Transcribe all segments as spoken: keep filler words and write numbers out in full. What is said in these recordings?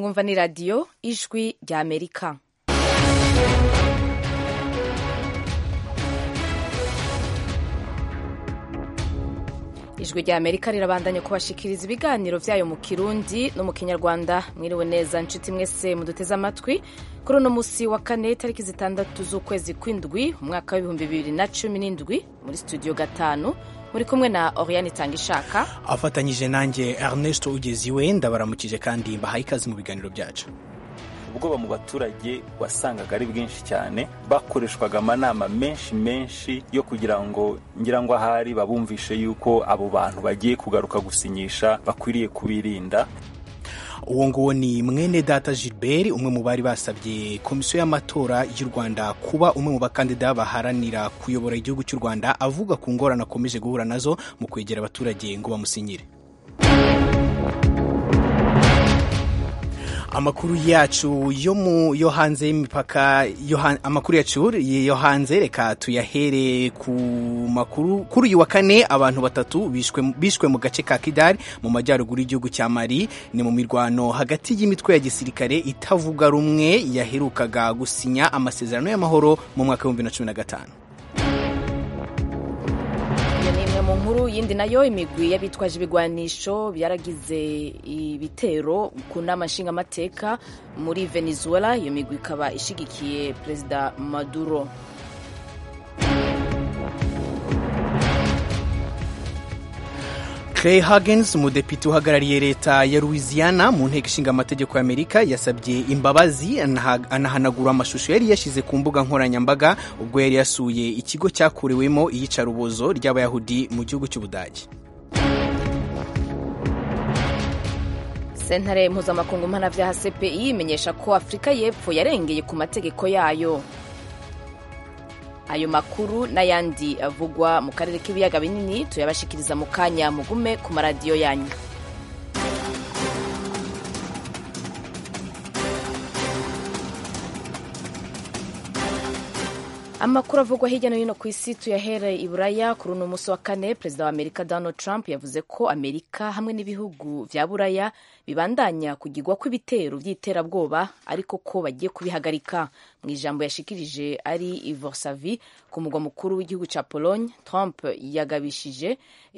mwumva ni radiyo ijwi rya Amerika. Ijwi rya Amerika rirabandanya kubashikiriza ibiganiro vyayo mu Kirundi no mu Kinyarwanda. Mwiriwe neza nshuti mwese muduteze amatwi kuri uno musi wa kane tariki zitandatu z'ukwezi kw'indwi umwaka w'ibihumbi bibiri na cumi n'indwi muri studio gatanu muri kumwe na Oriane Tangishaka afatanyije nanjye Ernesto Ugeziwe. Ndabaramukije kandi mbahaye ikaze mu biganiro byacu. Ubwoba mu baturage wasangaga ari bwinshi cyane, bakoreshwaga amanama menshi menshi yo kugira ngo ngira ngo ahari babumvishe yuko abo bantu bagiye kugaruka gusinyisha bakwiriye kubirinda. Uwo nguwo ni mwene data Gilbert, umwe mu bari basabye komisiyo y'amatora y'u Rwanda kuba umwe mu bakandida baharanira kuyobora igihugu cy'u Rwanda, avuga ku ngorane akomeje guhura nazo mu kwegera abaturage ngo bamusinyire. Amakuru yacu yo mu yo hanze y'imipaka yo amakuru yacu yo hanze reka tuyahere ku makuru. Kuri uyu wa kane abantu batatu bishwe bishwe mu gace ka Kidal mu majyaruguru y'igihugu cya Mali, ni mu mirwano hagati y'imitwe ya gisirikare itavuga rumwe yaherukaga gusinya amasezerano y'amahoro mu mwaka wa bibiri na cumi na gatanu. Mu nkuru yindi nayo, imigwi y'abitwaje ibigwanisho byaragize ibitero ku nama nshingamateka muri Venezuela. Iyo migwi ikaba ishigikiye Perezida Maduro. Clay Huggins, umudepite uhagarariye leta ya Louisiana mu nteko ishinga amategeko ya Amerika, yasabye imbabazi anahanagura amashusho yari yashize ku mbuga nkoranyambaga ubwo yari yasuye ikigo cyakurewemo iyicarubozo ry'Abayahudi mu gihugu cy'Ubudage. Sentare mpuzamakungu mpanavyaha C P I imenyesha ko Afrika y'Epfo yarengeye ku mategeko yayo. Ayo makuru n'ayandi avugwa mu karere k'ibiyaga binini tuyabashikiriza mu kanya, mugume ku maradiyo yanyu. Amakuru avugwa hirya no hino ku isi tuyahere i Buraya. Kuri uno musi wa kane, Perezida wa Amerika Donald Trump yavuze ko Amerika hamwe n'ibihugu vya Buraya bibandanya kugirwa kw'ibitero vy'iterabwoba, ariko ko bagiye kubihagarika. Mu ijambo yashikirije ari i Varsovie ku mugwa mukuru w'igihugu ca Pologne, Trump yagabishije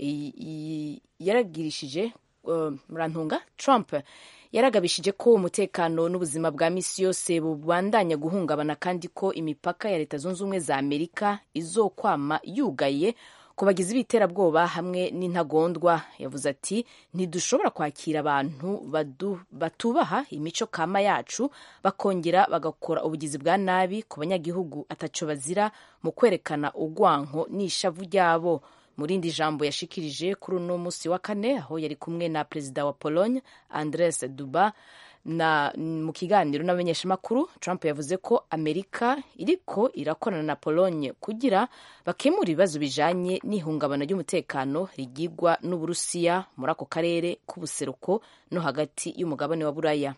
yaragirishije uh, murantunga Trump yaragabishije ko umutekano n'ubuzima bwa misi yose bubandanya guhungabana, kandi ko imipaka ya Leta Zunze Ubumwe za Amerika izokwama yugaye ku bagizi b'iterabwoba hamwe n'intagondwa. Yavuze ati, ntidushobora kwakira abantu batubaha imico kama yacu bakongera bagakora ubugizi bwa nabi ku banyagihugu ataco bazira mu kwerekana urwanko n'ishavu ryabo. Mu rindi jambo yashikirije kuri uno musi wa kane, aho yari kumwe na Perezida wa Pologne Andrzej Duda na mu kiganiro n'abamenyeshamakuru, Trump yavuze ko Amerika iriko irakorana na Pologne kugira bakemura ibibazo bijanye n'ihungabana ry'umutekano rigirwa n'Uburusiya muri ako karere k'ubuseruko no hagati y'umugabane wa Buraya.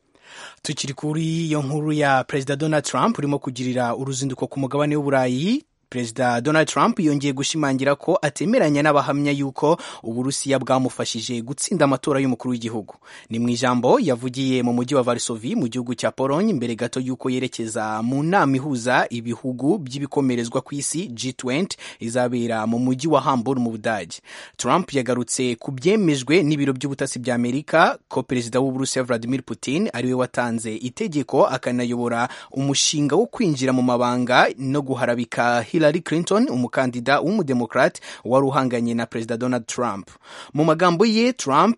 Tukiri kuri iyo nkuru ya Perezida Donald Trump urimo kugirira uruzinduko ku mugabane w'Uburayi, Perezida Donald Trump yongeye gushimangira ko atemeranya n'abahamya yuko Uburusiya bwamufashije gutsinda amatora y'umukuru w'igihugu. Ni mu ijambo yavugiye mu mujyi wa Varsovie mu gihugu cya Pologne mbere gato yuko yerekeza mu nama ihuza ibihugu by'ibikomerezwa ku isi G twenty izabera mu mujyi wa Hamburg mu Budage. Trump yagarutse ku byemejwe n'ibiro by'ubutasi bya Amerika ko Perezida w'Uburusiya Vladimir Putin ariwe watanze itegeko akanayobora umushinga wo kwinjira mu mabanga no guharabika Hillary Clinton, umukandida w'umudemokrate wari uhanganye na Perezida Donald Trump. Mu magambo ye, Trump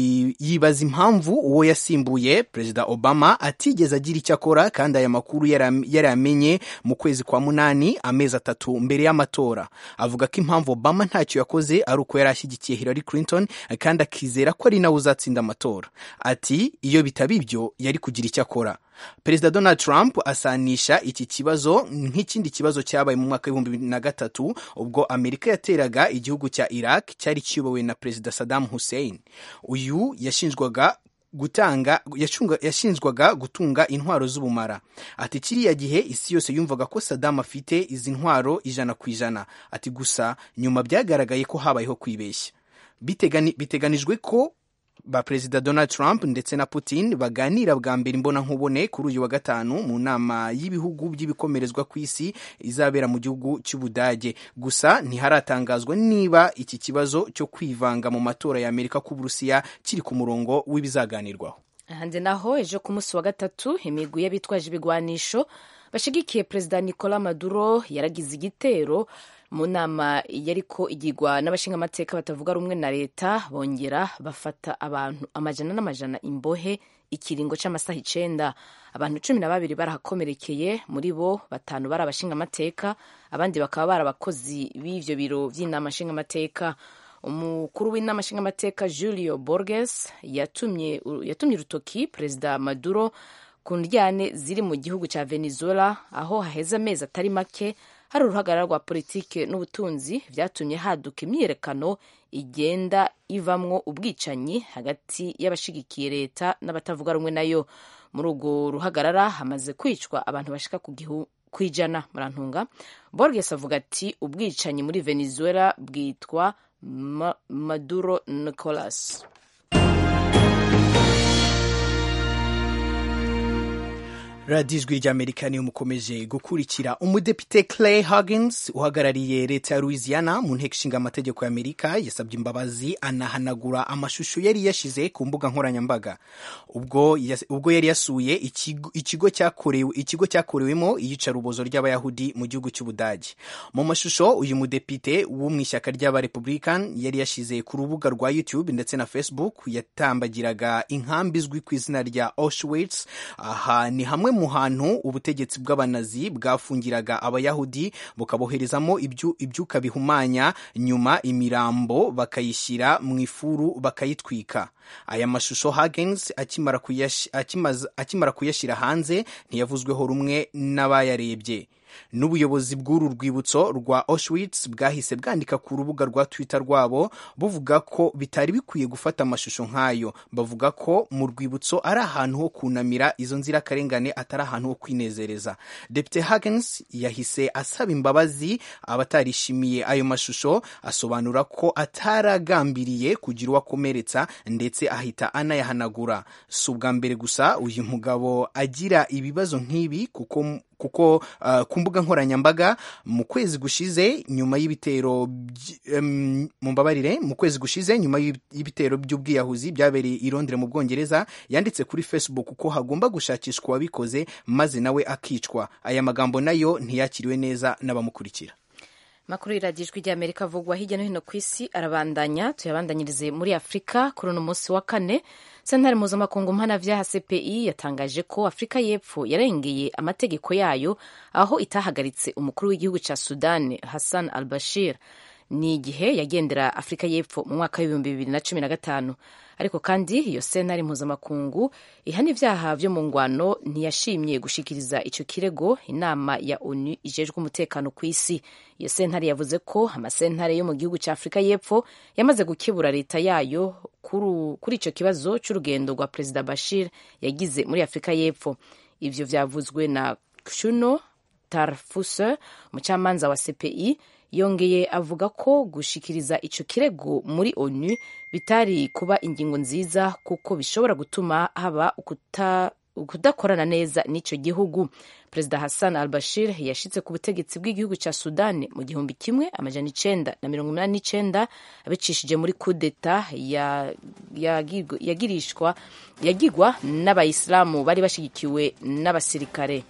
yibaza impamvu uwo yasimbuye Perezida Obama atigeze agira icyo akora, kandi aya makuru yaramenye mu kwezi kwa munani, amezi atatu mbere y'amatora. Avuga ko impamvu Obama ntacyo yakoze ari uko yari ashyigikiye Hillary Clinton, kandi akizera ko ari nawe uzatsinda amatora. Ati, iyo bitaba ibyo yari kugira icyo akora. Perezida Donald Trump asanisha iki kibazo nk'ikindi kibazo cyabaye mu mwaka w'ibihumbi bibiri na gatatu ubwo Amerika yateraga igihugu cya Iraq cyari kiyobowe na Perezida Saddam Hussein. Uyu yashinjwaga gutanga yashinjwaga gutunga intwaro z'ubumara. Ati, kiriya gihe isi yose yumvaga ko Saddam afite izi ntwaro ijana ku ijana. Ati, gusa nyuma byagaragaye ko habayeho kwibeshya. Bitegani, biteganijwe ko ba perezida Donald Trump ndetse na Putin baganira bwa mbere imbona nkubone kuri uyu wa gatanu mu nama y'ibihugu by'ibikomerezwa ku isi izabera mu gihugu cy'Ubudage. Gusa ntiharatangazwa niba iki kibazo cyo kwivanga mu matora ya Amerika ku Burusiya kiri ku murongo w'ibizaganirwaho. Hanze naho ejo ku munsi wa gatatu imigwi y'abitwaje ibigwanisho bashigikiye perezida Nicolas Maduro yaragize igitero mu nama yariko igirwa n'abashingamateka batavuga rumwe na leta, bongera bafata abantu amajana n'amajana imbohe ikiringo c'amasaha icenda. Abantu cumi na babiri barahakomerekeye, muri bo batanu bari abashingamateka, abandi bakaba bari abakozi b'ivyo biro vy'inama nshingamateka. Umukuru w'inama nshingamateka Julio Borges yatumye yatumye urutoki perezida Maduro ku ndyane ziri mu gihugu ca Venezuela, aho haheze amezi atari make hari uruhagarara rwa politike n'ubutunzi vyatumye haduka imyiyerekano igenda ivamwo ubwicanyi hagati y'abashigikiye leta n'abatavuga rumwe nayo. Muri urwo ruhagarara hamaze kwicwa abantu bashika ku gihu kwijana murantunga. Borges avuga ati ubwicanyi muri Venezuela bwitwa Ma- Maduro Nicolas. radiyo ijwi ry'Amerika niyo mukomeje gukurikira. Umudepite Clay Huggins uhagarariye leta ya Louisiana mu nteko ishinga amategeko y'Amerika yasabye imbabazi anahanagura amashusho yari yashize ku mbuga nkoranyambaga ubwo yas, ubwo yari yasuye ikigo ikigo cyakorewe ikigo cyakorewemo iyicarubozo ry'abayahudi mu gihugu cy'Ubudage. Mu mashusho uyu mudepite wo mu ishyaka ry'aba Republican yari yashize ku rubuga rwa YouTube ndetse na Facebook yatambagiraga inkambi izwi ku izina rya Auschwitz. Aha ni hamwe mu hantu ubutegetsi bw'abanazi bwafungiraga abayahudi bukaboherezamo ibyu, ibyuka bihumanya, nyuma imirambo bakayishyira mu ifuru bakayitwika. Aya mashusho Huggins akimara kuyash, akimaz, akimara kuyashyira hanze ntiyavuzweho rumwe n'abayarebye. N'ubuyobozi bw'uru rwibutso rwa Auschwitz bwahise bwandika ku rubuga rwa Twitter rwabo buvuga ko bitari bikwiye gufata amashusho nk'ayo. Bavuga ko mu rwibutso ari ahantu ho kunamira izo nzirakarengane, atari ahantu ho kwinezereza. Depite Huggins yahise asaba imbabazi abatarishimiye ayo mashusho, asobanura ko ataragambiriye kugira uwo akomeretsa ndetse ahita anayahanagura. Si ubwa mbere gusa uyu mugabo agira ibibazo nk'ibi kuko kuko uh, ku mbuga nkoranyambaga mu kwezi gushize nyuma y'ibitero um, mu mbabarire mu kwezi gushize nyuma y'ibitero by'ubwiyahuzi byabereye i Londres mu Bwongereza, yanditse kuri Facebook ko hagomba gushakishwa wabikoze maze nawe akicwa. Aya magambo nayo ntiyakiriwe neza n'abamukurikira. Makuru y'Ijwi ry'Amerika avugwa hirya no hino ku isi arabandanya. Tuyabandanyirize muri Afurika. Kuri uno munsi wa kane sentare mpuzamakungu mpanavyaha C P I yatangaje ko Afurika y'Epfo yarengeye amategeko yayo aho itahagaritse umukuru w'igihugu ca Sudan Hassan al-Bashir. Ni igihe yagendera Afurika y'Epfo mu mwaka w'ibihumbi bibiri na cumi na gatanu. Ariko kandi iyo sentare mpuzamakungu ihana ivyaha vyo mu ngwano ntiyashimye gushikiriza ico kirego inama ya ONU ijejwe umutekano ku isi. Iyo sentare yavuze ko amasentare yo mu gihugu ca Afurika y'Epfo yamaze gukebura leta yayo kuri kuri ico kibazo c'urugendo rwa Perezida Bashir yagize muri Afurika y'Epfo. Ivyo vyavuzwe na Shuno Tarfuse, umucamanza wa C P I. Yongeye avuga ko gushikiriza ico kirego muri ONU bitari kuba ingingo nziza kuko bishobora gutuma haba ukuta ukudakorana neza n'ico gihugu. Perezida Hassan al-Bashir yashitse ku butegetsi bw'igihugu ca Sudan mu gihumbi kimwe amajana icenda na mirongo inani n'icenda abicishije muri coup d'etat yagirishwa yagirwa n'abayisilamu bari bashigikiwe n'abasirikare.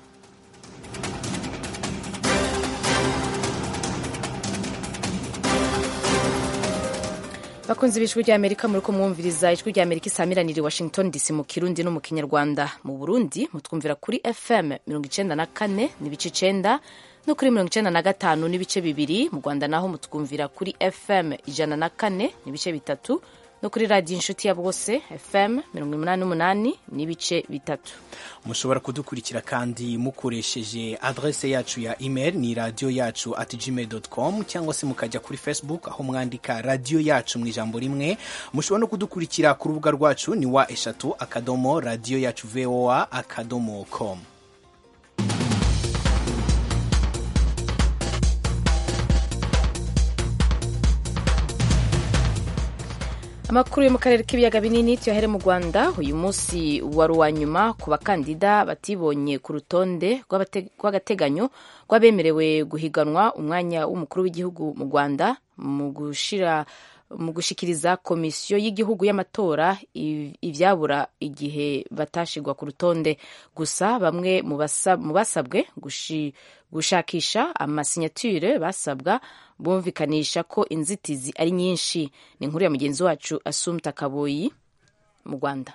Bakunzi b'Ijwi ry'Amerika muriko mwumviriza Ijwi ry'Amerika isamiranira i Washington D C mu Kirundi no mu Kinyarwanda. Mu Burundi mutwumvira kuri F M mirongo icenda na kane n'ibice icenda no kuri mirongo icenda na gatanu n'ibice bibiri. Mu Rwanda naho mutwumvira kuri F M ijana na kane n'ibice bitatu no kuri radiyo inshuti ya bose F M mirongo umunani n'umunani n'ibice bitatu. Mushobora kudukurikira kandi mukoresheje adresse yacu ya email ni radio yacu at gmail dot com cyangwa se mukajya kuri Facebook aho mwandika radio yacu mu ijambo rimwe. Mushobora no kudukurikira ku rubuga rwacu ni wa eshatu akadomo radio yacu voa akadomo com. Amakuru yo mu karere k'ibiyaga binini tuyahere mu Rwanda. Uyu munsi wari uwa nyuma ku bakandida batibonye ku rutonde rw'agateganyo rw'abemerewe guhiganwa umwanya w'umukuru w'igihugu mu Rwanda mu gushira mu gushikiriza komisiyo y'igihugu y'amatora ivyabura igihe batashirwa ku rutonde. Gusa bamwe mu basabwe gushakisha amasignature basabwa bumvikanisha ko inzitizi ari nyinshi. Ni inkuru ya mugenzi wacu Assumpta Kaboyi mu Rwanda.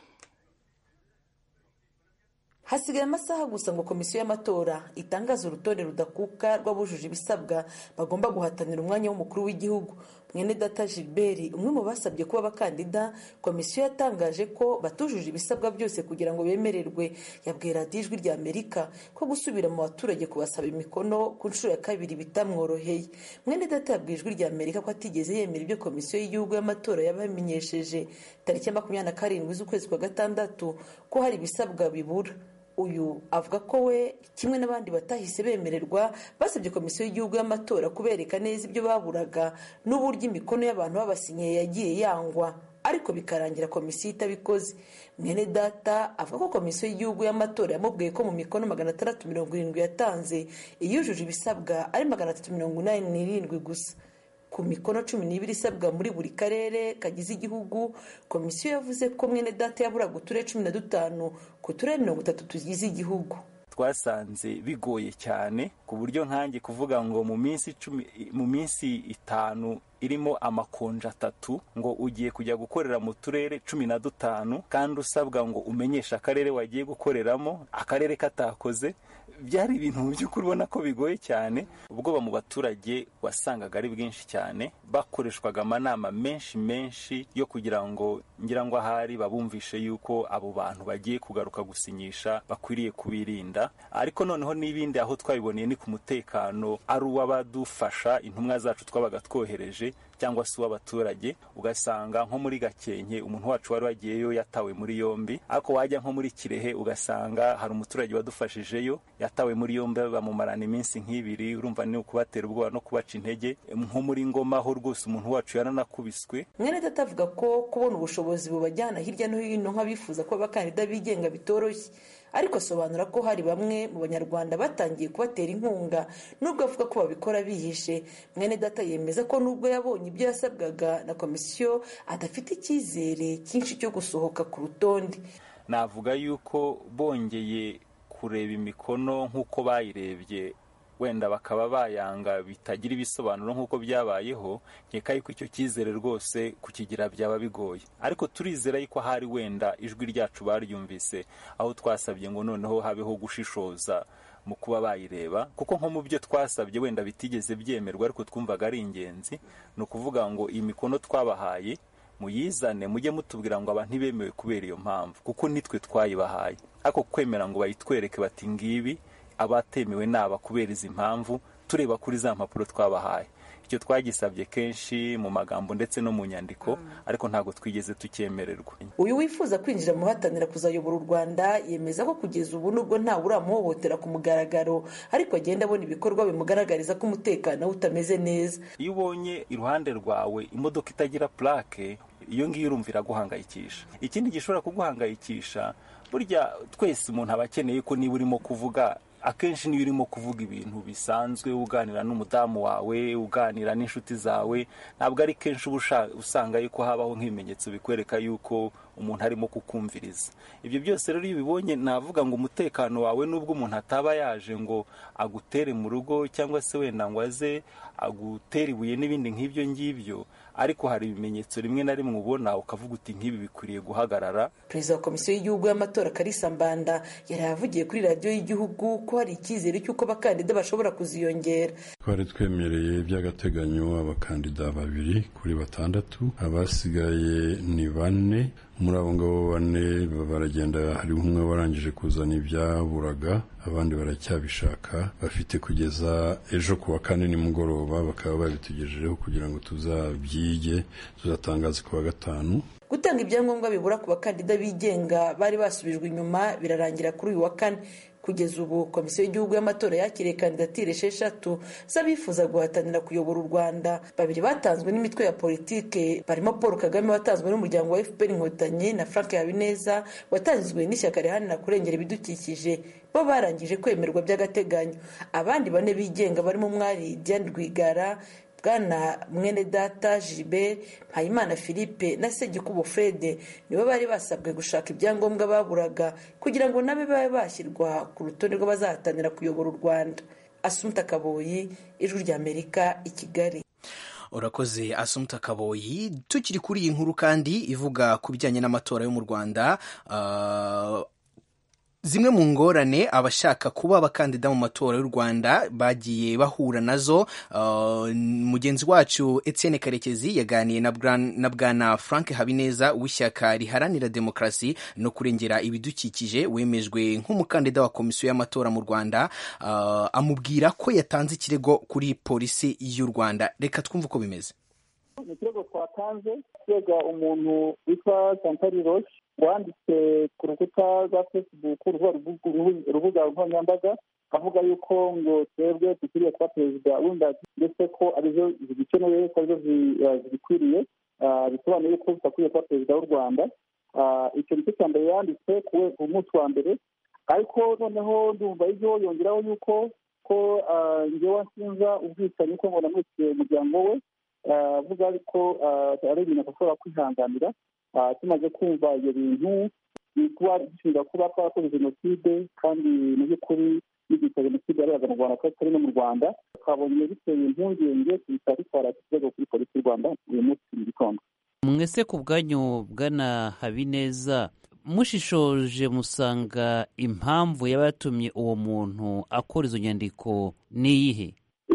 Hasigaye amasaha gusa ngo komisiyo y'amatora itangaza urutonde rudakuka rw'abujuje ibisabwa bagomba guhatanira umwanya w'umukuru w'igihugu. Mwenedata Gilbert, umwe mu basabye kuba abakandida, komisiyo yatangaje ko batujuje ibisabwa byose kugira ngo bemererwe. Yabwiye radiyo Ijwi rya Amerika ko gusubira mu baturage kubasaba imikono ku nshuro ya kabiri bitamworoheye. Mwenedata yabwiye Ijwi rya Amerika ko atigeze yemera ibyo komisiyo y'igihugu y'amatora yabamenyesheje tariki ya makumyabiri na karindwi z'ukwezi kwa gatandatu ko hari ibisabwa bibura. Uyu avuga ko we kimwe n'abandi batahise bemererwa basabye komisiyo y'igihugu y'amatora kubereka neza ibyo baburaga n'uburyo imikono y'abantu babasinyiye yagiye yangwa, ariko bikarangira komisiyo itabikoze. Mwene data avuga ko komisiyo y'igihugu y'amatora yamubwiye ko mu mikono magana atandatu mirongo irindwi yatanze iyujuje ibisabwa ari magana atatu mirongo inani n'irindwi gusa. Ku mikono cumi n'ibiri isabwa muri buri karere kagize igihugu, komisiyo yavuze ko mwene data yaburaga uturere cumi na dutanu ku turere mirongo itatu tugize igihugu. Twasanze bigoye cyane ku buryo nkanjye kuvuga ngo mu minsi icumi mu minsi itanu irimo amakonja atatu ngo ugiye kujya gukorera mu turere cumi na dutanu kandi usabwa ngo umenyeshe akarere wagiye gukoreramo, akarere katakoze, byari ibintu mu by'ukuri ubona ko bigoye cyane. Ubwoba mu baturage wasangaga ari bwinshi cyane, bakoreshwaga amanama menshi menshi yo kugira ngo ngira ngo ahari babumvishe yuko abo bantu bagiye kugaruka gusinyisha bakwiriye kubirinda. Ariko noneho n'ibindi aho twabiboneye ni ku mutekano ari uw'abadufasha, intumwa zacu twabaga twohereje cyangwa se uw'abaturage. Ugasanga nko muri Gakenke umuntu wacu wari wagiyeyo yatawe muri yombi, ariko wajya nko muri Kirehe ugasanga hari umuturage wadufashijeyo yatawe muri yombi bamumarana iminsi nk'ibiri. Urumva ni ukubatera ubwoba no kubaca intege. Nko muri Ngoma ho rwose umuntu wacu yaranakubiswe. Mwene data avuga ko kubona ubushobozi bubajyana hirya no hino nk'abifuza ko abakandida bigenga bitoroshye, ariko asobanura ko hari bamwe mu banyarwanda batangiye kubatera inkunga nubwo avuga ko babikora bihishe. Mwene data yemeza ko nubwo yabonye ibyo yasabwaga na komisiyo adafite icyizere cyinshi cyo gusohoka ku rutonde. Navuga yuko bongeye kureba imikono nk'uko bayirebye wenda bakaba bayanga bitagira ibisobanuro nk'uko byabayeho, nkeka yuko icyo cyizere rwose kukigira byaba bigoye. Ariko turizera yuko hari wenda ijwi ryacu baryumvise aho twasabye ngo noneho habeho gushishoza mu kuba bayireba, kuko nko mu byo twasabye wenda bitigeze byemerwa ariko twumvaga ari ingenzi. Ni ukuvuga ngo iyi mikono twabahaye muyizane mujye mutubwira ngo abantu ntibemewe kubera iyo mpamvu, kuko nitwe twayibahaye. Ariko kwemera ngo bayitwereke bati ngibi abatemewe naba kubera izi mpamvu, tureba kuri za mpapuro twabahaye. Icyo twagisabye kenshi mu magambo ndetse no mu nyandiko, ariko ntago twigeze tucyemererwa. Uyu wifuza kwinjira mu bahatanira kuzayobora u Rwanda yemeza ko kugeza ubu nubwo nta uramuhohotera ku mugaragaro, ariko agenda abona ibikorwa bimugaragariza ko umutekano utameze neza. Iyo ubonye iruhande rwawe imodoka itagira plaque, iyo ngiyo urumva iraguhangayikisha. Ikindi gishobora kuguhangayikisha, burya twese umuntu aba akeneye ko niba urimo kuvuga, akenshi niba urimo kuvuga ibintu bisanzwe uganira n'umudamu wawe, uganira n'inshuti zawe, ntabwo ari kenshi uba usanga yuko habaho nk'ibimenyetso bikwereka yuko umuntu arimo kukumviriza. Ibyo byose rero iyo ubibonye navuga ngo umutekano wawe nubwo umuntu ataba yaje ngo agutere mu rugo cyangwa se wenda ngo aze agutere ibuye n'ibindi nk'ibyo ngibyo, ariko hari ibimenyetso rimwe na rimwe ubona ukavuga uti nk'ibi bikwiriye guhagarara. Perezida wa komisiyo y'igihugu y'amatora Kalisa Mbanda yari yavugiye kuri radiyo y'igihugu ko hari icyizere cy'uko abakandida bashobora kuziyongera. Twari twemereye by'agateganyo abakandida babiri kuri batandatu, abasigaye ni bane. Muri abo ngabo bane baragenda, hari umwe warangije kuzana ibyaburaga, abandi baracyabishaka. Bafite kugeza ejo ku wa kane nimugoroba bakaba babitugejejeho kugira ngo tuzabyige, tuzatangaza ku wa gatanu. Gutanga ibyangombwa bibura ku bakandida bigenga bari basubijwe inyuma birarangira kuri uyu wa kane. kugeza ubu komisiyo y'igihugu y'amatora yakiriye kandidatire esheshatu z'abifuza guhatanira kuyobora u Rwanda. Babiri batanzwe n'imitwe ya politike barimo Paul Kagame watanzwe n'umuryango wa F P R Inkotanyi na Frank Habineza watanzwe n'ishyaka riharanira kurengera ibidukikije, bo barangije kwemerwa by'agateganyo. Abandi bane bigenga barimo umwari Diane Rwigara, Bwana Mwenedata Gilbert, Mpayimana Philippe na Segikubo Fred nibo bari basabwe gushaka ibyangombwa baburaga kugira ngo nabe babe bashyirwa ku rutonde rw'abazahatanira kuyobora u Rwanda. Asumta Kaboyi, Ijwi ry'Amerika, i Kigali. Urakoze Asumta Kaboyi. Tukiri kuri iyi nkuru kandi ivuga ku bijyanye n'amatora yo mu Rwanda, uh, zimwe mu ngorane abashaka kuba abakandida mu matora y'u Rwanda bagiye bahura nazo, uh, mugenzi wacu Etienne Karekezi yaganiye na, na Bwana Frank Habineza w'ishyaka riharanira demokarasi no kurengera ibidukikije wemejwe nk'umukandida wa komisiyo y'amatora mu Rwanda. Uh, amubwira ko yatanze ikirego kuri polisi y'u Rwanda. Reka twumve uko bimeze. Ikirego twatanze kirega umuntu witwa Santari Roche wanditse ku rukuta rwa Facebook, urubuga nkoranyambaga, avuga yuko ngo twebwe dukwiriye kuba perezida w'ingagi ndetse ko arizo zigikenewe, ko arizo zibikwiriye, bisobanuye yuko tutakwiye kuba perezida w'u Rwanda. Icyo nicyo cya mbere yanditse ku munsi wa mbere, ariko noneho ndumva ibyo yongeraho yuko ko njyewe nsinza ubwicanyi ko ngo namwiciye umuryango we, avuga ko ari ibintu adashobora kwihanganira. Tumaze kumva ibyo bintu kuba gishinga kuba twakoze jenoside kandi mu by'ukuri n'igihe jenoside yabaga mu Rwanda ko atari no mu Rwanda, twabonye biteye impungenge tuhita dutwara ikirego kuri polisi y'u Rwanda uyu munsi mu gitondo. Mwese ku bwanyu Bwana Habineza, mushishoje musanga impamvu yaba yatumye uwo muntu akora izo nyandiko ni iyihe?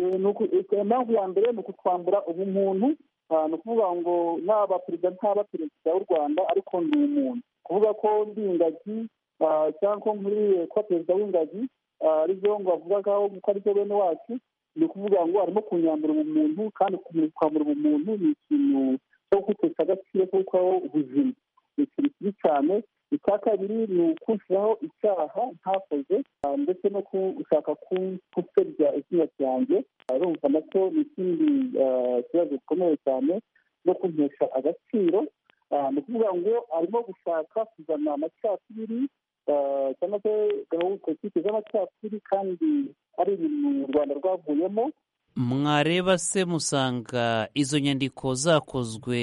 Impamvu ya mbere ni ukutwambura ubumuntu, ni ukuvuga ngo naba perezida ntaba perezida w'u Rwanda ariko ndi umuntu, kuvuga ko ndi ingagi cyangwa nkuriye kuba perezida w'ingagi aribyo ngo avugagaho ko aribyo bene wacu, ni ukuvuga ngo arimo kunyambura ubumuntu, kandi kwambura ubumuntu ni ikintu cyo gutesha agaciro kuko ubuzima ni ikintu kibi cyane. Icya kabiri ni ukunshyiraho icyaha ntakoze ndetse no gushaka gusebya izina ryanjye, urumva nacyo ni ikindi kibazo gikomeye cyane no kuntesha agaciro. Ni ukuvuga ngo arimo gushaka kuzana amacakubiri cyangwa se gahunda politiki z'amacakubiri, kandi ari ibintu u Rwanda rwavuyemo. Mwareba se musanga izo nyandiko zakozwe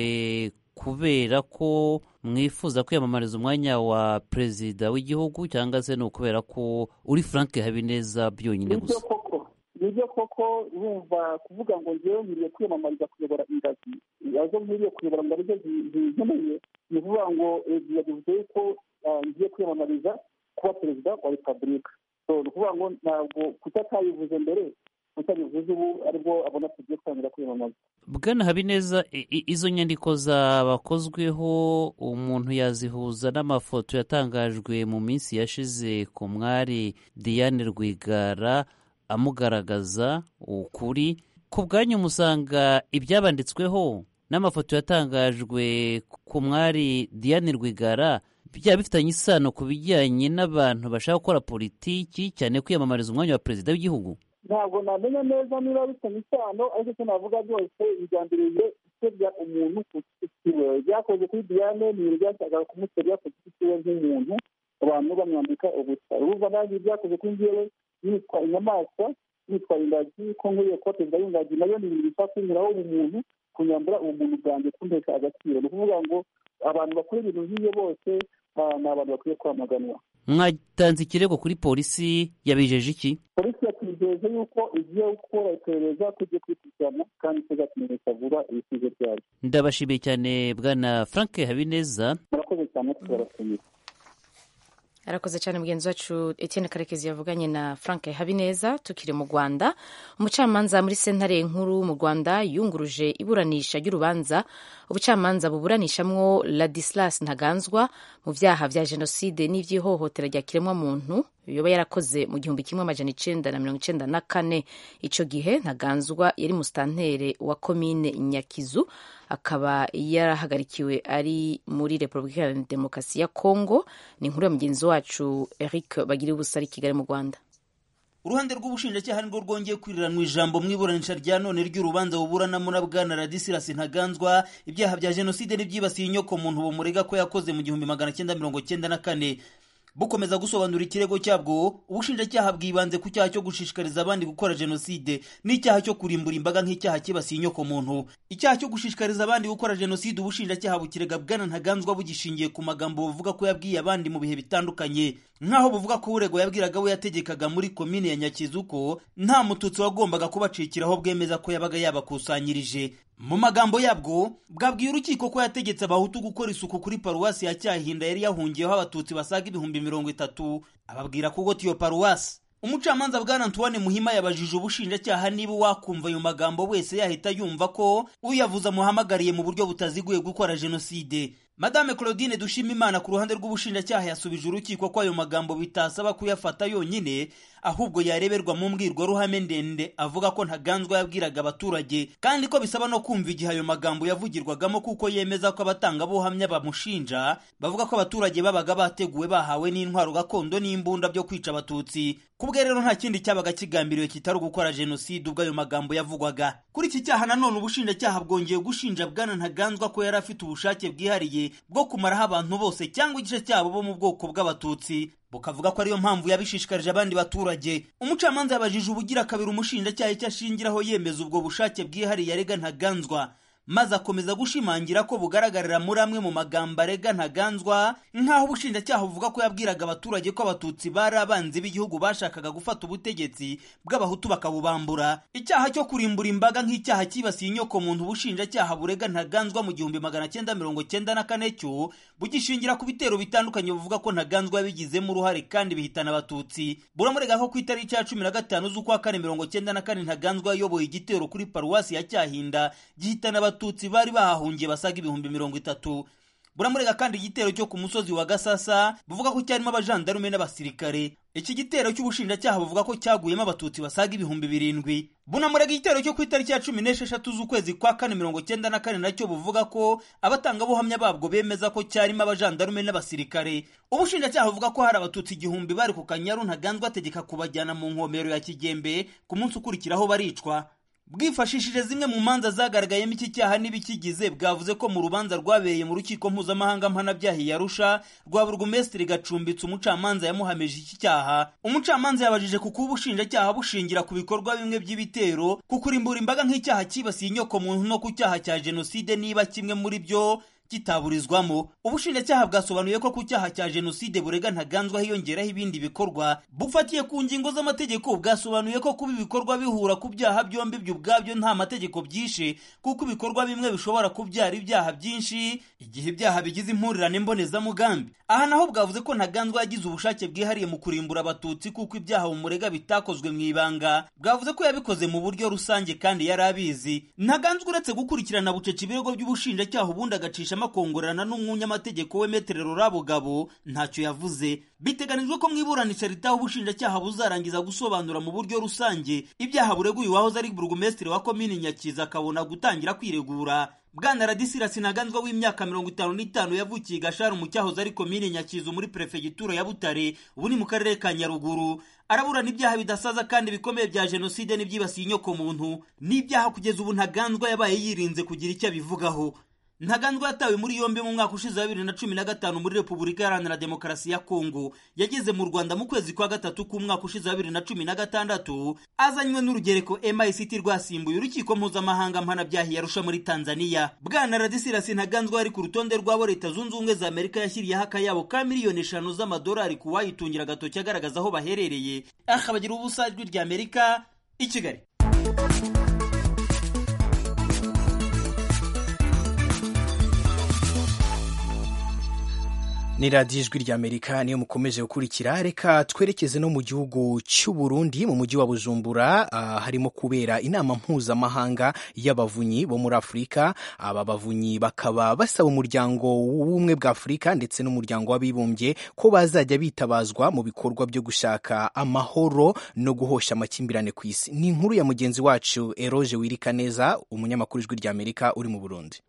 kubera ko mwifuza kwiyamamariza umwanya wa perezida w'igihugu, cyangwa se ni ukubera ko uri Frank Habineza byonyine gusa? Nibyo koko, urumva kuvuga ngo njyewe nkwiriye kwiyamamariza kuyobora ingagi, azo nkwiriye kuyobora ngo arizo zinkeneye, ni ukuvuga ngo yavuze yuko ngiye kwiyamamariza kuba perezida wa repubulika. Ni ukuvuga ngo ntabwo kuko atayivuze mbere, utabivuze ubu aribwo abona tugiye kwangira kwiyamamaza. Bwana Habineza, izo nyandiko zabakozweho umuntu yazihuza n'amafoto yatangajwe mu minsi yashize ku mwari Diane Rwigara amugaragaza ukuri. Ku bwanyu musanga ibyabanditsweho n'amafoto yatangajwe ku mwari Diane Rwigara byaba bifitanye isano ku bijyanye n'abantu bashaka gukora politiki, cyane kwiyamamariza umwanya wa perezida w'igihugu? Ntabwo namenya neza niba bifitanye isano, ariko icyo navuga byose bijyambiriye gusebya umuntu ku giti cyiwe. Byakoze kuri Diane ni ibintu byashakaga kumusebya ku giti cyiwe nk'umuntu, abantu bamwambika ubusa. Urumva nanjye ibyakoze kuri njyewe yitwa inyamaswa, yitwa ingagi, ko nkwiye kuba perezida w'ingagi, nayo ni ibintu bishaka kunyuraho ubumuntu, kunyambura ubumuntu bwanjye, kuntesha agaciro. Ni ukuvuga ngo abantu bakora ibintu nk'iyo bose ni abantu bakwiye kwamaganwa. Mwatanze ikirego kuri polisi, yabijeje iki? Polisi yatujeje yuko igiye gukora iperereza tugiye kwikurikirana kandi tuzatumenyesha vuba ibisubizo byayo. Ndabashimiye cyane Bwana Frank Habineza. Murakoze cyane, turabashimiye. Arakoze cyane mugenzi wacu Etienne Karekezi yavuganye na Frank Habineza. Tukiri mu Rwanda, umucamanza muri sentare nkuru mu Rwanda yunguruje iburanisha ry'urubanza ubucamanza buburanishamwo Ladislas Ntaganzwa mu vyaha vya jenoside n'ivy'ihohotera rya kiremwamuntu yoba yarakoze mu gihumbi kimwe amajana icenda na mirongo icenda na kane. Ico gihe Ntaganzwa yari mustantere wa komine Nyakizu, akaba yarahagarikiwe ari muri Repubulika ya Demokarasi ya Kongo. Ni inkuru ya mugenzi wacu wacu Eric Bagira ubusa ari Kigali mu Rwanda. Uruhande rw'ubushinjacyaha nirwo rwongeye kwiriranwa ijambo mu iburanisha rya none ry'urubanza buburanamo na Bwana Ladislas Ntaganzwa ibyaha bya jenoside n'ibyibasiye inyoko muntu bumurega ko yakoze mu gihumbi magana cyenda mirongo cyenda na kane. Bukomeza gusobanura ikirego cyabwo, ubushinjacyaha bwibanze ku cyaha cyo gushishikariza abandi gukora jenoside n'icyaha cyo kurimbura imbaga nk'icyaha kibasiye inyoko muntu. Icyaha cyo gushishikariza abandi gukora jenoside ubushinjacyaha bukirega Bwana Ntaganzwa bugishingiye ku magambo buvuga ko yabwiye abandi mu bihe bitandukanye, nkaho buvuga ko urego yabwiraga we yategekaga muri komine ya Nyakizu ko nta mututsi wagombaga kubacikiraho, bwemeza ko yabaga yabakusanyirije. Mu magambo yabwo bwabwiye urukiko ko yategetse abahutu gukora isuku kuri paruwasi ya Cyahinda yari yahungiyeho abatutsi basaga ibihumbi mirongo itatu, ababwira kugota iyo paruwasi. Umucamanza Bwana Antoine Muhima yabajije ubushinjacyaha niba wakumva ayo magambo wese yahita yumva ko uyavuza muhamagariye mu buryo butaziguye gukora jenoside. Madame Claudine Dushimimana ku ruhande rw'ubushinjacyaha yasubije urukiko ko ayo magambo bitasaba kuyafata yonyine, ahubwo yareberwa mu mbwirwaruhame ndende avuga ko Ntaganzwa yabwiraga abaturage, kandi ko bisaba no kumva igihe ayo magambo yavugirwagamo, kuko yemeza ko abatanga buhamya bamushinja bavuga ko abaturage babaga bateguwe bahawe n'intwaro gakondo n'imbunda byo kwica abatutsi. Kubwe rero nta kindi cyabaga kigambiriwe kitari gukora jenoside ubwo ayo magambo yavugwaga. Kuri iki cyaha nanone ubushinjacyaha bwongeye gushinja Bwana Ntaganzwa ko yari afite ubushake bwihariye bwo kumaraho abantu bose cyangwa igice cyabo bo mu bwoko bw'abatutsi, bukavuga ko ariyo mpamvu yabishishikarije abandi baturage. Umucamanza yabajije ubugira kabiri umushinjacyaha icyo ashingiraho yemeza ubwo bushake bwihariye arega Ntaganzwa, maze akomeza gushimangira ko bugaragarira muri amwe mu magambo arega Ntaganzwa, nk'aho ubushinjacyaha buvuga ko yabwiraga abaturage ko abatutsi bari abanzi b'igihugu bashakaga gufata ubutegetsi bw'abahutu bakabubambura. Icyaha cyo kurimbura imbaga nk'icyaha kibasiye inyoko muntu ubushinjacyaha burega Ntaganzwa mu gihumbi magana cyenda mirongo cyenda na kane cyo bugishingira ku bitero bitandukanye buvuga ko Ntaganzwa yabigizemo uruhare kandi bihitana abatutsi. Buramurega ko ku itariki ya cumi na gatanu z'ukwa kane mirongo cyenda na kane Ntaganzwa yayoboye igitero kuri paruwasi ya Cyahinda gihitana abatutsi bari bahahungiye basaga ibihumbi mirongo itatu. Buramurega kandi igitero cyo ku musozi wa Gasasa buvuga ko cyarimo abajandarume n'abasirikare. Iki gitero cy'ubushinjacyaha buvuga ko cyaguyemo abatutsi basaga ibihumbi birindwi. Bunamurega igitero cyo ku itariki ya cumi n'esheshatu z'ukwezi kwa kane mirongo cyenda na kane nacyo buvuga ko abatanga buhamya babwo bemeza ko cyarimo abajandarume n'abasirikare. Ubushinjacyaha buvuga ko hari abatutsi igihumbi bari ku Kanyaru Ntaganzwa ategeka kubajyana mu nkomero ya Kigembe, ku munsi ukurikiraho baricwa. Bwifashishije zimwe mu manza zagaragayemo iki cyaha n'ibikigize, bwavuze ko mu rubanza rwabereye mu rukiko mpuzamahanga mpanabyaha i Arusha rwa Burugumesitiri Gacumbitse umucamanza yamuhamije iki cyaha. Umucamanza yabajije kuko ubushinjacyaha bushingira ku bikorwa bimwe by'ibitero, ku kurimbura imbaga nk'icyaha kibasiye inyoko muntu no ku cyaha cya jenoside niba kimwe muri byo kitaburizwamo. Ubushinjacyaha bwasobanuye ko ku cyaha cya jenoside burega Ntaganzwa hiyongeraho ibindi bikorwa. Bufatiye ku ngingo z'amategeko bwasobanuye ko kuba ibikorwa bihura ku byaha byombi byo ubwabyo nta mategeko byishe, kuko ibikorwa bimwe bishobora kubyara ibyaha byinshi igihe ibyaha bigize impurirane mbonezamugambi. Aha naho bwavuze ko Ntaganzwa yagize ubushake bwihariye mu kurimbura abatutsi kuko ibyaha umurega bitakozwe mu ibanga. Bwavuze ko yabikoze mu buryo rusange kandi yari abizi. Ntaganzwa uretse gukurikirana bucece ibirego by'ubushinjacyaha ubundi agacisha makongorana n'umunyamategeko we Metre Rurabugabo ntacyo yavuze. Biteganijwe ko mu iburanisha ritaho ubushinjacyaha buzarangiza gusobanura mu buryo rusange ibyaha bureguye wahoze ari burugumesitiri wa komini Nyakiza akabona gutangira kwiregura. Bwana Ladislas Ntaganzwa w'imyaka mirongo itanu n'itanu yavukiye Gasharu mu cyahoze ari komini Nyakizu muri prefegitura ya Butare, ubu ni mu karere ka Nyaruguru. Araburana ibyaha bidasaza kandi bikomeye bya jenoside n'ibyibasiye inyoko muntu, n'ibyaha kugeza ubu Ntaganzwa yabaye yirinze kugira icyo abivugaho. Ntaganzwa yatawe muri yombi mu mwaka ushize wa bibiri na cumi na gatanu muri Repubulika Iharanira Demokarasi ya Kongo. Yageze mu Rwanda mu kwezi kwa gatatu k'umwaka ushize wa bibiri na cumi na gatandatu azanywe n'urugereko M I C T rwasimbuye urukiko mpuzamahanga mpanabyaha i Arusha muri Tanzania. Bwana Ladislas Ntaganzwa ari ku rutonde rw'abo Leta Zunze Ubumwe za Amerika yashyiriyeho akayabo ka miliyoni eshanu z'amadolari ku wayitungira agatoki agaragaza aho baherereye. Aha bagira ubusa ijwi rya Amerika i Kigali. Ni radiyo ijwi ry'Amerika niyo mukomeje gukurikira. Reka twerekeze no mu gihugu cy'u Burundi mu mujyi wa Bujumbura, uh, harimo kubera inama mpuzamahanga y'abavunyi bo muri Afurika. Aba bavunyi bakaba basaba umuryango w'ubumwe bwa Afurika ndetse n'umuryango w'abibumbye ko bazajya bitabazwa mu bikorwa byo gushaka amahoro no guhosha amakimbirane ku isi. Ni inkuru ya mugenzi wacu Eroge Wirikaneza, umunyamakuru ijwi ry'Amerika uri mu Burundi.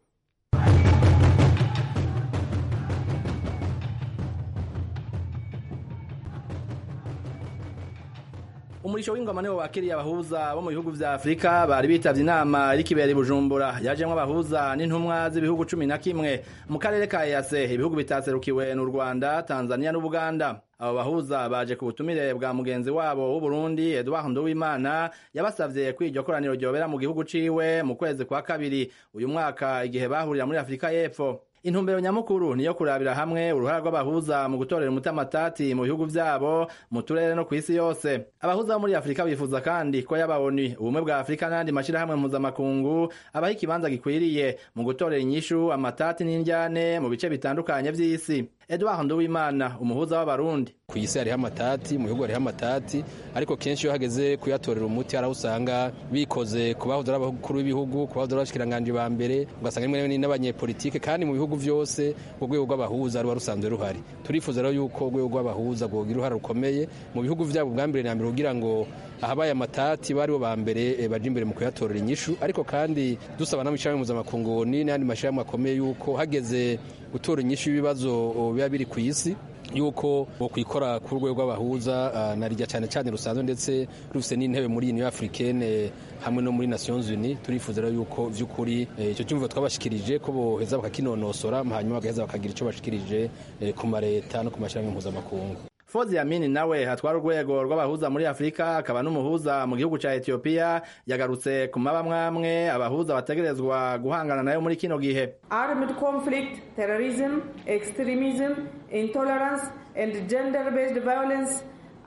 umurisho w'ingoma niwo wakiriye abahuza bo mu bihugu vya Afrika bari bitavye inama iri kibera i Bujumbura yajemwo abahuza n'intumwa z'ibihugu cumi na kimwe mu karere ka E A C ibihugu bitaserukiwe n'u Rwanda, Tanzania n'Ubuganda. Abo bahuza baje ku butumire bwa mugenzi wabo w'u Burundi Edouard Nduwimana yabasavye kw'iryo koraniro ryobera mu gihugu ciwe mu kwezi kwa kabiri uyu mwaka igihe bahurira muri Afrika y'Epfo. Intumbero nyamukuru niyo kurabira hamwe uruhara rw'abahuza mu gutorera umutamatati mu bihugu vyabo mu turere no kw'isi yose. Abahuza bo muri Afrika bifuza kandi ko yababoni ubumwe bwa Afrika n'andi mashirahamwe mpuzamakungu abaha ikibanza gikwiriye mu gutorera inyishu amatati n'indyane mu bice bitandukanye vy'isi. Edouard Nduwimana umuhuza w'abarundi. Ku isi hariho amatati, mu bihugu hariho amatati, ariko kenshi iyo hageze kuyatorera umuti hari aho usanga bikoze ku bahoze ari abakuru b'ibihugu, ku bahoze ari abashikiranganje ba mbere, ugasanga rimwe rimwe n'abanyepolitike, kandi mu bihugu vyose urwego rw'abahuza ruba rusanzwe ruhari. Turifuza rero yuko urwego rw'abahuza rwogira uruhara rukomeye mu bihugu vyabo bwa mbere na mbere kugira ngo ahabaye amatati bari bo ba mbere baje imbere mu kuyatorera inyishu, ariko kandi dusaba n'amashirahamwe mpuzamakungu n'andi mashirahamwe akomeye yuko hageze gutora inyishu y'ibibazo biba biri ku isi yuko bokwikora ku rwego rw'abahuza uh, narijya cyane cyane rusanzwe ndetse rufise n'intebe muri Union Africaine hamwe no muri Nations Unies. Turifuza rero yuko vy'ukuri ico eh, cyumvo twabashikirije ko boheza bakakinonosora hanyuma bagaheza bakagira ico bashikirije eh, ku mareta no ku mashirahamwe mpuzamakungu. Fozi Yamini nawe hatwara urwego rw'abahuza muri Afrika akaba n'umuhuza mu gihugu ca Ethiopia yagarutse ku mabamwamwe abahuza bategerezwa guhangana nayo muri kino gihe. Armed conflict, terrorism, extremism, intolerance and gender-based violence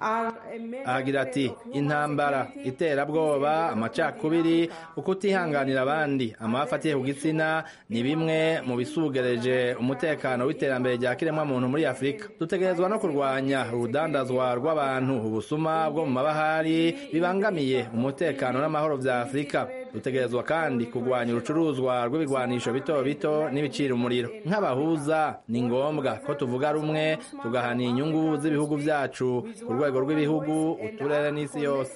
agira ati intambara, iterabwoba, amacakubiri, ukutihanganira abandi, amafi atiye ku gitsina ni bimwe mu bisugereje umutekano w'iterambere rya kiremwa muntu muri Afrika. Dutegerezwa no kurwanya urudandazwa rw'abantu, ubusuma bwo mu mabahari bibangamiye umutekano n'amahoro vya Afrika. Dutegerezwa kandi kurwanya urucuruzwa rw'ibigwanisho bito bito n'ibicira umuriro. Nk'abahuza ni ngombwa ko tuvuga rumwe tugahana inyungu z'ibihugu vyacu ku rwego rw'ibihugu, uturere n'isi yose.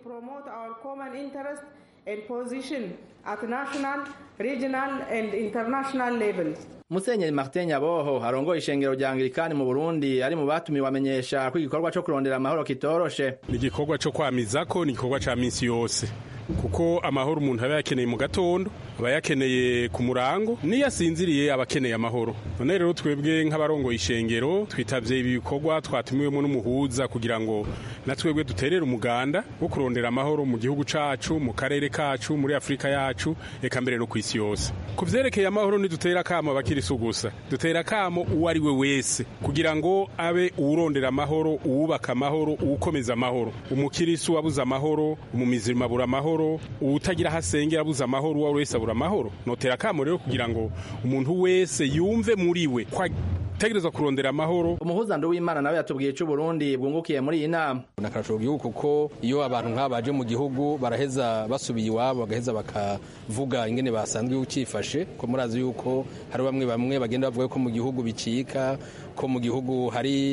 Musenyeri Martin Nyaboho arongoye ishengero rya Anglikani mu Burundi ari mu batumiwe bamenyesha ko igikorwa co kurondera amahoro kitoroshe. Ni igikorwa co kwamizako, ni igikorwa ca minsi yose, kuko amahoro umuntu aba yakeneye mu gatondo, aba yakeneye ku murango, niyo asinziriye aba akeneye amahoro. None rero twebwe nk'abarongoye ishengero twitavye ibi bikorwa twatumiwemo n'umuhuza kugira ngo na twebwe duterere umuganda wo kurondera amahoro mu gihugu cacu, mu karere kacu, muri Afrika yacu, eka mbere no kw'isi yose. Ku vyerekeye amahoro ntidutera kamo abakirisu gusa, dutera kamo uwo ari we wese kugira ngo abe uwurondera amahoro, uwubaka amahoro, uwukomeza amahoro. Umukirisu wabuze amahoro, umumizirima abura amahoro, uwutagira hasengera abuze amahoro, uwo wese abura amahoro. Notera kamo rero kugira ngo umuntu wese yumve muri we kwa tegerezwa kurondera amahoro. Umuhuza Nduwimana nawe yatubwiye cy'u Burundi bwungukiye muri iyi nama. Nakarasho gihugu kuko iyo abantu nk'abaje mu gihugu baraheza basubiye iwabo bagaheza bakavuga ingene basanzwe ukifashe, ko murazi yuko hari bamwe bamwe bagenda bavuga ko mu gihugu bicika, ko mu gihugu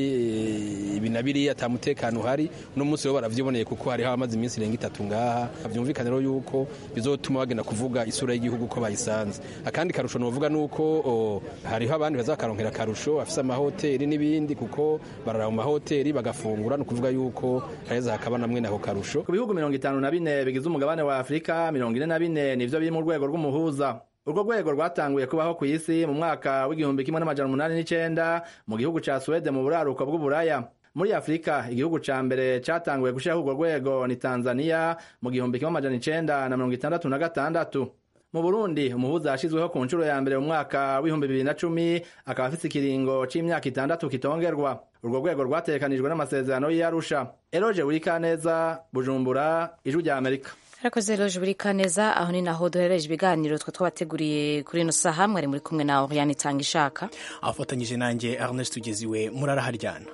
hari ibinabiri atamutekano hari. No munsi yo baravyiboneye kuko hari hamaze iminsi irenga itatu ngaha. Byumvikana rero yuko bizotuma bagenda kuvuga isura y'igihugu ko bayisanze. Akandi karusho no vuga nuko hariho abandi bazakaronkera karusho afise amahoteli n'ibindi, kuko barara mu mahoteli bagafungura, no kuvuga yuko heza hakaba namwe naho karusho. Ku bihugu mirongo itanu na bine bigize umugabane wa Afrika, mirongo ine na bine nivyo biri mu rwego rw'umuhuza. Urwo rwego rwatanguye kubaho ku isi mu mwaka w'igihumbi kimwe n'amajana umunani n'icenda mu gihugu ca Sweden mu buraruko bw'Uburaya. Muri Afrika igihugu ca mbere catanguye gushiraho urwo rwego ni Tanzania mu gihumbi kimwe amajana icenda na mirongo itandatu na gatandatu. Mu Burundi umuhuza yashizweho ku nshuro ya mbere mu mwaka w'ibihumbi bibiri na cumi, akaba afise ikiringo c'imyaka itandatu kitongerwa. Urwo rwego rwatekanijwe n'amasezerano y'Arusha. Eloge Burikaneza, Bujumbura, Ijwi rya Amerika. Harakoze Eloge Burikaneza. Aho ni naho duhereje ibiganiro twa twabateguriye kuri ino saha. Mwari muri kumwe na Oriane Tangishaka, afatanyije nanjye Ernest Tugeziwe. Muraraharyana.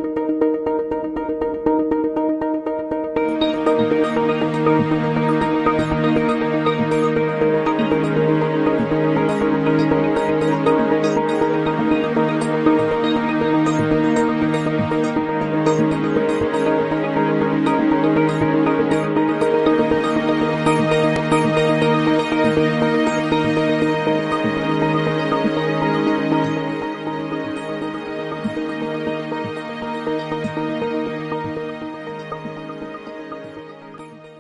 Thank you.